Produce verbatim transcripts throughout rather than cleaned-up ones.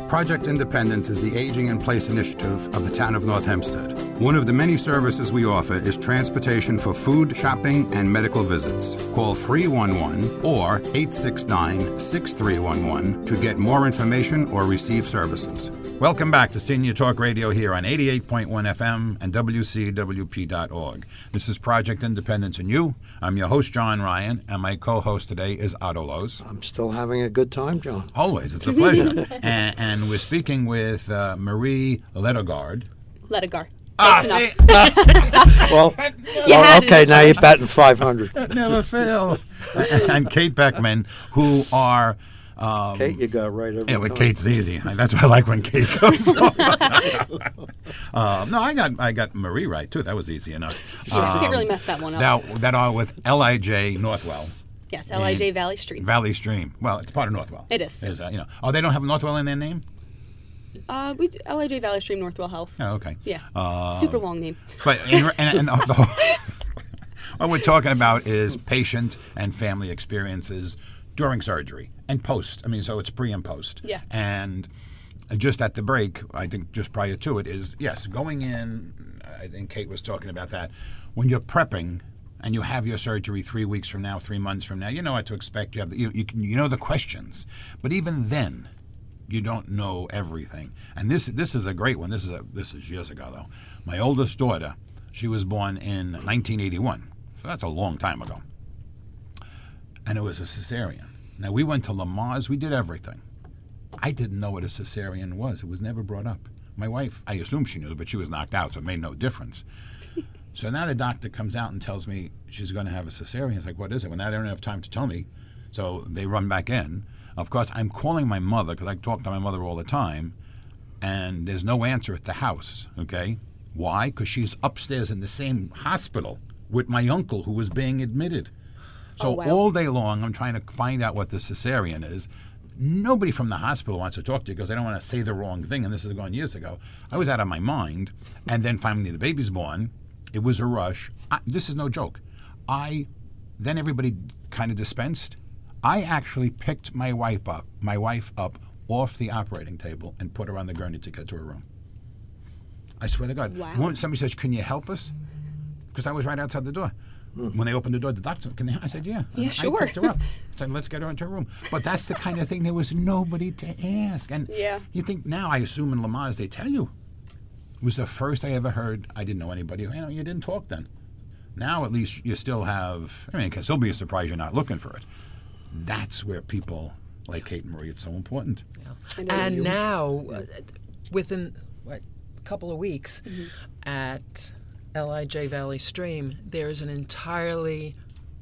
Project Independence is the Aging in Place initiative of the town of North Hempstead. One of the many services we offer is transportation for food, shopping, and medical visits. Call three one one or eight six nine, six three one one to get more information or receive services. Welcome back to Senior Talk Radio here on eighty-eight point one F M and W C W P dot org. This is Project Independence and You. I'm your host, John Ryan, and my co-host today is Otto Loos. I'm still having a good time, John. Always. It's a pleasure. and, and we're speaking with uh, Marie Lettegard. Lettegard. Ah, see? well, well okay, now you're batting five hundred. It never fails. And Kate Beckman, who are... Um, Kate, you got right every Yeah, but time. Kate's easy. That's why I like when Kate comes on. uh, no, I got I got Marie right, too. That was easy enough. Yeah, um, you can't really mess that one up. Now, that are with L I J Northwell. Yes, L I J Valley Stream. Valley Stream. Well, it's part of Northwell. It is. Is, uh, you know. Oh, they don't have Northwell in their name? Uh, we L I J Valley Stream Northwell Health. Oh, okay. Yeah. Uh, Super long name. But and, and, and the whole, what we're talking about is patient and family experiences during surgery and post. I mean, so it's pre and post. Yeah. And just at the break, I think just prior to it is, yes, going in, I think Kate was talking about that, when you're prepping and you have your surgery three weeks from now, three months from now, you know what to expect. You have the, you, you, can, you know the questions. But even then, you don't know everything. And this this is a great one. This is a this is years ago, though. My oldest daughter, she was born in nineteen eighty-one. So that's a long time ago. And it was a cesarean. Now, we went to Lamaze. We did everything. I didn't know what a cesarean was. It was never brought up. My wife, I assume she knew, but she was knocked out, so it made no difference. So now the doctor comes out and tells me she's going to have a cesarean. It's like, what is it? Well, now they don't have time to tell me. So they run back in. Of course, I'm calling my mother, because I talk to my mother all the time, and there's no answer at the house, okay? Why? Because she's upstairs in the same hospital with my uncle who was being admitted. So oh, wow. all day long, I'm trying to find out what the cesarean is. Nobody from the hospital wants to talk to you because they don't want to say the wrong thing, and this is going years ago. I was out of my mind, and then finally the baby's born. It was a rush. I, this is no joke. I then everybody kind of dispensed. I actually picked my wife up, my wife up off the operating table and put her on the gurney to get to her room. I swear to God. Wow. When somebody says, "Can you help us?" Because I was right outside the door. When they opened the door, the doctor, can they, I said, yeah. Yeah, I sure. picked her up. I said, let's get her into her room. But that's the kind of thing, there was nobody to ask. And yeah. you think now, I assume in Lamaze, they tell you. It was the first I ever heard, I didn't know anybody. You know, you didn't talk then. Now, at least, you still have, I mean, it can still be a surprise you're not looking for it. That's where people like Kate and Marie, it's so important. Yeah. And now, uh, within what, a couple of weeks, mm-hmm. at L I J Valley Stream, there's an entirely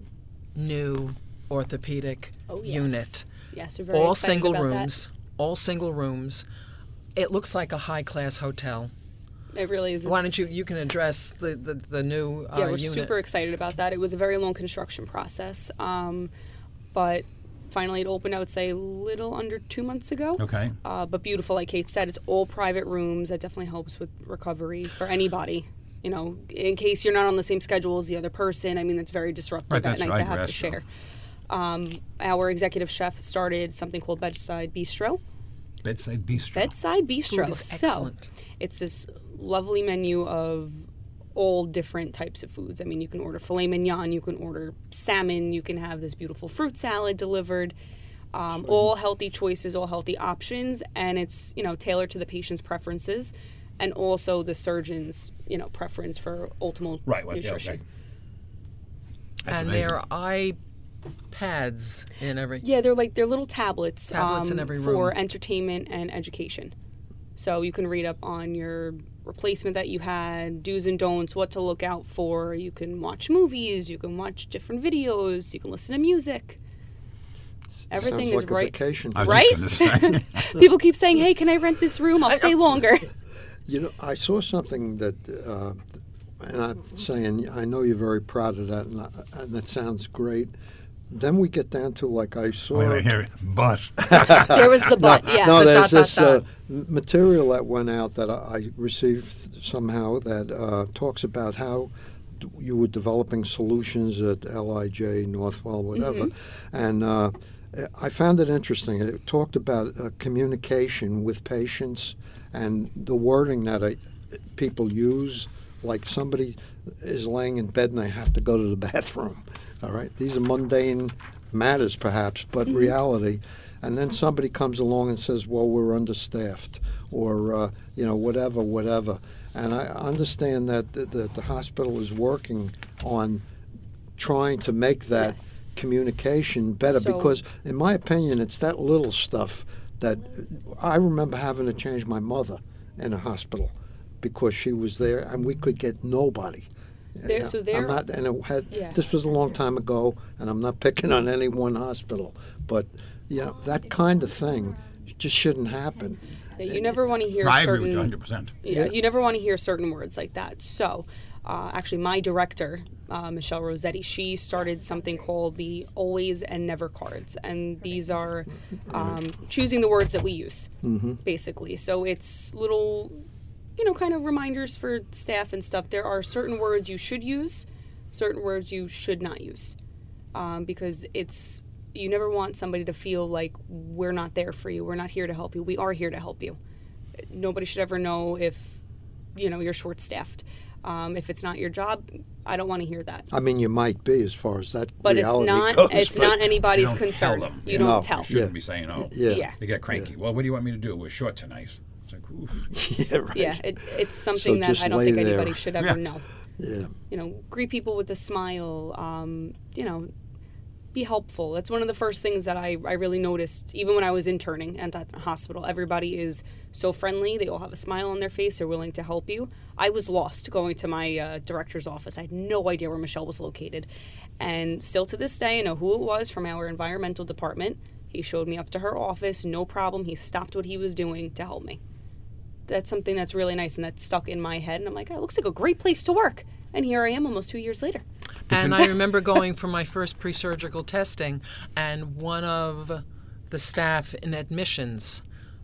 new orthopedic oh, yes. unit. Yes, we're very all excited single about rooms, that. all single rooms. It looks like a high-class hotel. It really is. Why don't you, you can address the, the, the new uh, Yeah, we're unit. super excited about that. It was a very long construction process, um, but finally it opened, I would say, a little under two months ago. Okay. Uh, but beautiful, like Kate said, it's all private rooms. That definitely helps with recovery for anybody. You know, in case you're not on the same schedule as the other person. I mean, it's very disruptive right, at night right, to have to so. share. Um, our executive chef started something called Bedside Bistro. Bedside Bistro. Bedside Bistro. Food is so excellent. It's this lovely menu of all different types of foods. I mean, you can order filet mignon, you can order salmon, you can have this beautiful fruit salad delivered. Um, all healthy choices, all healthy options, and it's, you know, tailored to the patient's preferences. And also the surgeon's, you know, preference for optimal right, well, nutrition. Yeah, okay. That's and amazing. there are iPads in every... Yeah, they're like, they're little tablets, Tablets um, in every room. for entertainment and education. So you can read up on your replacement that you had, do's and don'ts, what to look out for. You can watch movies, you can watch different videos, you can listen to music. Everything Sounds is like right. a vacation. I was Right? just gonna say. People keep saying, hey, can I rent this room? I'll stay longer. You know, I saw something that, uh, and I'm saying, I know you're very proud of that, and, I, and that sounds great. Then we get down to, like, I saw... Wait, wait, here, but. There was the but, no, yes. No, The there's dot, this dot, uh, dot. material that went out that I, I received somehow that uh, talks about how d- you were developing solutions at L I J, Northwell, whatever. Mm-hmm. And uh, Uh, I found it interesting. It talked about uh, communication with patients and the wording that I, people use, like somebody is laying in bed and they have to go to the bathroom. All right, these are mundane matters, perhaps, but Mm-hmm. reality. And then somebody comes along and says, "Well, we're understaffed," or uh, you know, whatever, whatever. And I understand that the, the, the hospital is working on trying to make that Yes. communication better, So- because, in my opinion, it's that little stuff that I remember having to change my mother in a hospital because she was there and we could get nobody. There- Yeah, so there- I'm not, and it had, Yeah. this was a long time ago, and I'm not picking on any one hospital, but you know, that kind of thing just shouldn't happen. Yeah, you never want to hear I agree certain. with you one hundred percent. Yeah, Yeah. you never want to hear certain words like that. So, uh, actually, my director, uh, Michelle Rossetti, she started something called the Always and Never cards, and these are um, choosing the words that we use, basically. So it's little, you know, kind of reminders for staff and stuff. There are certain words you should use, certain words you should not use, um, because it's. You never want somebody to feel like we're not there for you. We're not here to help you. We are here to help you. Nobody should ever know if, you know, you're short-staffed. Um, if it's not your job, I don't want to hear that. I mean, you might be as far as that But it's reality not. goes, It's but- not anybody's You don't concern. tell them. You No, don't you tell. You shouldn't Yeah. be saying, "Oh." Yeah. Yeah. They get cranky. Well, what do you want me to do? We're short tonight. It's like, oof. Yeah, right. Yeah, it, it's something that just I don't lay think there. anybody should ever Yeah. know. Yeah. You know, greet people with a smile. Um, you know, be helpful. That's one of the first things that I, I really noticed, even when I was interning at that hospital. Everybody is so friendly. They all have a smile on their face. They're willing to help you. I was lost going to my uh, director's office. I had no idea where Michelle was located. And still to this day, I know who it was from our environmental department. He showed me up to her office, no problem. He stopped what he was doing to help me. That's something that's really nice and that's stuck in my head. And I'm like, oh, it looks like a great place to work. And here I am almost two years later. And I remember going for my first pre-surgical testing, and one of the staff in admissions,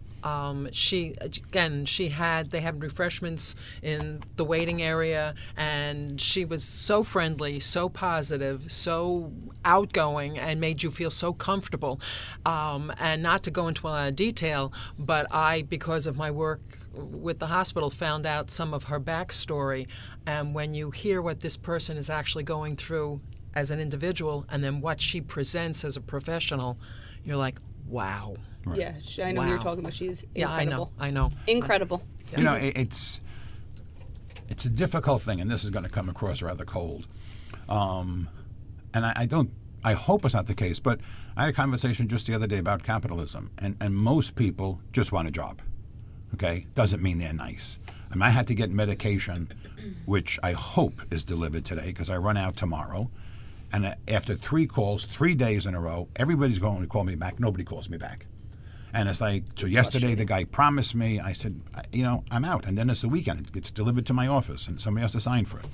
um, she again she had they had refreshments in the waiting area, and she was so friendly, so positive, so outgoing, and made you feel so comfortable. Um, and not to go into a lot of detail, but I, because of my work with the hospital, found out some of her backstory. And when you hear what this person is actually going through as an individual and then what she presents as a professional, you're like, wow. Yeah, she, I know who you're Wow. talking about. She's Yeah, I know. incredible. I know. Incredible. You know, it, it's it's a difficult thing, and this is going to come across rather cold. Um, and I, I don't. I hope it's not the case, but I had a conversation just the other day about capitalism, and, and most people just want a job. Okay, doesn't mean they're nice. I mean, I had to get medication, which I hope is delivered today because I run out tomorrow. And uh, after three calls, three days in a row, everybody's going to call me back. Nobody calls me back. And it's like, so yesterday the guy promised me, I said, I- you know, I'm out. And then it's the weekend. It gets delivered to my office and somebody has to sign for it.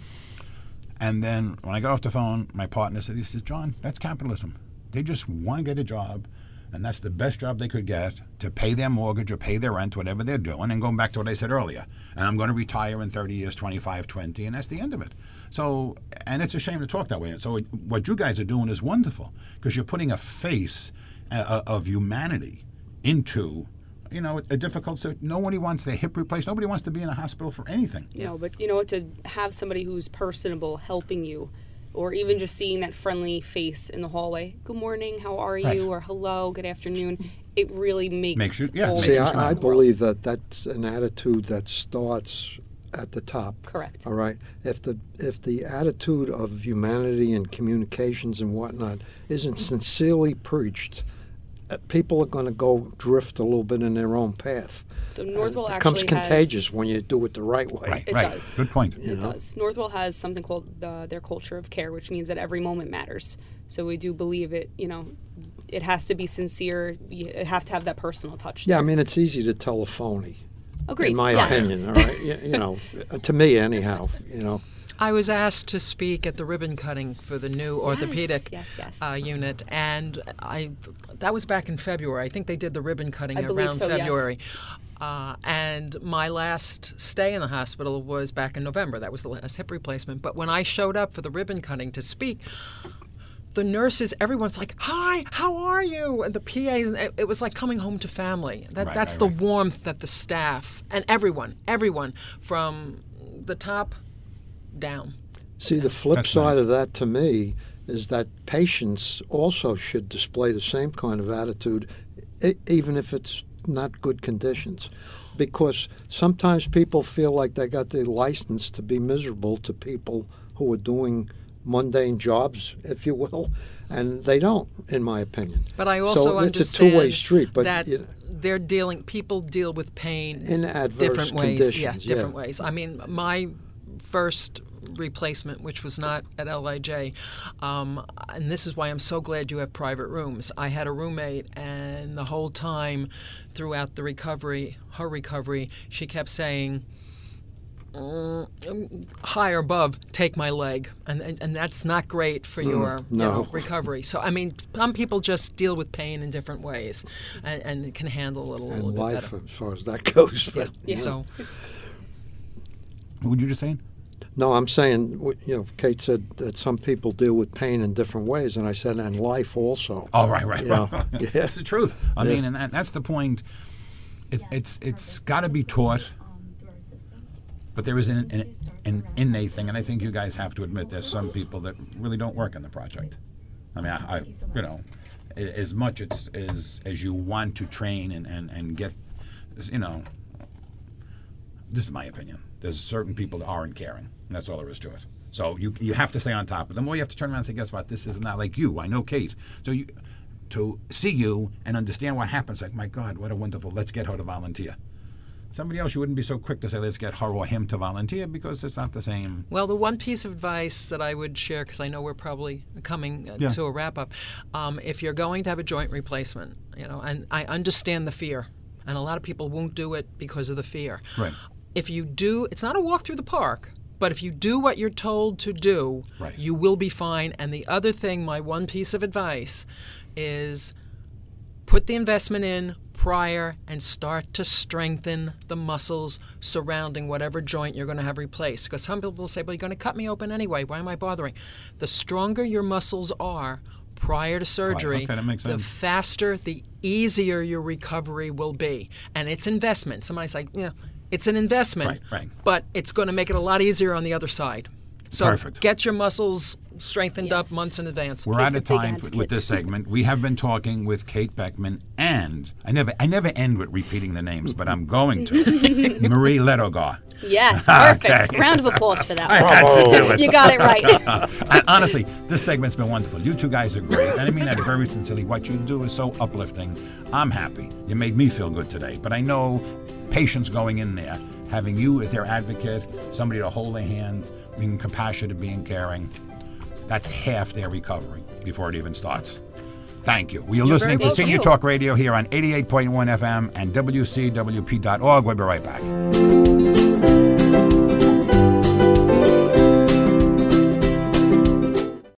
And then when I got off the phone, my partner said, he says, John, that's capitalism. They just want to get a job, and that's the best job they could get to pay their mortgage or pay their rent, whatever they're doing. And going back to what I said earlier, and I'm going to retire in thirty years, twenty-five, twenty, and that's the end of it. So, and it's a shame to talk that way. And so what you guys are doing is wonderful because you're putting a face uh, of humanity into, you know, a difficult, so nobody wants their hip replaced. Nobody wants to be in a hospital for anything. You know, but you know what, to have somebody who's personable helping you, or even just seeing that friendly face in the hallway, good morning, how are you, Right. or hello, good afternoon, it really makes, Makes you- yeah, all makes the See, you difference I, I in the world. believe that that's an attitude that starts at the top. Correct. All right. If the if the attitude of humanity and communications and whatnot isn't sincerely preached, uh, people are going to go drift a little bit in their own path. So And Northwell it becomes actually has- contagious when you do it the right way. Right, It right. does. Good point. You It know? does. Northwell has something called the, their culture of care, which means that every moment matters. So we do believe it, you know, it has to be sincere. You have to have that personal touch. Yeah, I there. mean, it's easy to tell a phony. Agreed. In my yes. opinion, all right. You, you know, to me anyhow. You know. I was asked to speak at the ribbon cutting for the new orthopedic yes, yes. Uh, unit, and I that was back in February. I think they did the ribbon cutting I believe around so, yes. February. Uh, and my last stay in the hospital was back in November. That was the last hip replacement. But when I showed up for the ribbon cutting to speak, the nurses, everyone's like, "Hi, how are you?" And the P As, it, it was like coming home to family. That Right, that's right, the right. warmth that the staff and everyone, everyone from the top down. See, the flip That's side nice. of that to me is that patients also should display the same kind of attitude, e- even if it's not good conditions. Because sometimes people feel like they got the license to be miserable to people who are doing mundane jobs, if you will, and they don't, in my opinion. But I also so it's understand a two-way street. But that you know, they're dealing. People deal with pain in adverse different ways. conditions, Yeah, different yeah. ways. I mean, my first replacement, which was not at L I J, um, and this is why I'm so glad you have private rooms. I had a roommate, and the whole time throughout the recovery, her recovery, she kept saying, Mm, high or above, take my leg, and and, and that's not great for your you no. know, recovery. So I mean, some people just deal with pain in different ways, and, and can handle it a little and bit life, better. as far as that goes. Yeah. But, Yeah. So What were you just saying? No, I'm saying, w- you know, Kate said that some people deal with pain in different ways, and I said, and life also. Oh, right, right. You know, right. yeah. That's the truth. I Yeah. mean, and that, that's the point. It, it's it's got to be taught, but there is an, an, an innate thing, and I think you guys have to admit there's some people that really don't work in the project. I mean, I, I you know, a- as much as, as as you want to train and, and, and get, you know, this is my opinion. There's certain people that aren't caring, and that's all there is to it. So you you have to stay on top. But the more you have to turn around and say, guess what? This is not like you. I know Kate. So you to see you and understand what happens, like, my God, what a wonderful, let's get her to volunteer. Somebody else, you wouldn't be so quick to say, let's get her or him to volunteer, because it's not the same. Well, the one piece of advice that I would share, because I know we're probably coming uh, Yeah. to a wrap up, um, if you're going to have a joint replacement, you know, and I understand the fear, and a lot of people won't do it because of the fear. Right. If you do, it's not a walk through the park, but if you do what you're told to do, Right. you will be fine. And the other thing, my one piece of advice, is put the investment in prior and start to strengthen the muscles surrounding whatever joint you're going to have replaced. Because some people will say, well, you're going to cut me open anyway. Why am I bothering? The stronger your muscles are prior to surgery, Okay, that makes the sense. faster, the easier your recovery will be. And it's investment. Somebody's like, yeah, it's an investment, Right, right. but it's going to make it a lot easier on the other side. So Perfect. get your muscles strengthened up Yes. months in advance. We're Kate's out a of big time advocate. with this segment. We have been talking with Kate Beckman, and I never I never end with repeating the names, but I'm going to. Marie Ledogar. Yes, perfect. Okay. Round of applause for that I one. had to do it. You got it right. And honestly, this segment's been wonderful. You two guys are great. And I mean that very sincerely. What you do is so uplifting. I'm happy. You made me feel good today. But I know patients going in there, having you as their advocate, somebody to hold their hand, being compassionate, being caring, that's half their recovery before it even starts. Thank you. We are listening to welcome. Senior Talk Radio here on eighty-eight point one F M and W C W P dot org. We'll be right back.